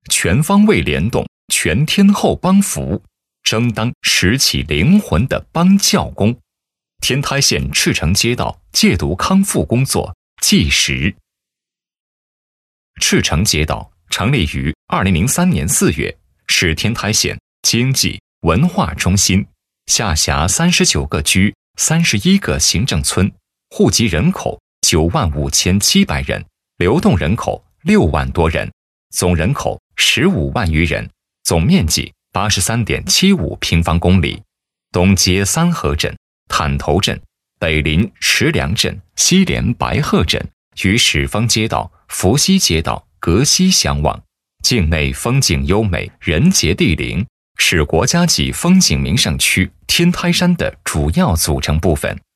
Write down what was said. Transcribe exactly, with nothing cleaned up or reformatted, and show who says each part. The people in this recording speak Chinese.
Speaker 1: 全方位联动全天候帮扶，争当拾起灵魂的帮教工。天台县赤城街道戒毒康复工作纪实。赤城街道成立于二零零三年四月，是天台县经济文化中心，下辖三十九个居、三十一个行政村，户籍人口九万五千七百人，流动人口六万多人，总人口十五万余人，总面积八十三点七五平方公里。东接三河镇、坦头镇，北临石梁镇、西连白鹤镇，与始丰街道、伏羲街道隔溪相望。境内风景优美，人杰地灵，是国家级风景名胜区天台山的主要组成部分。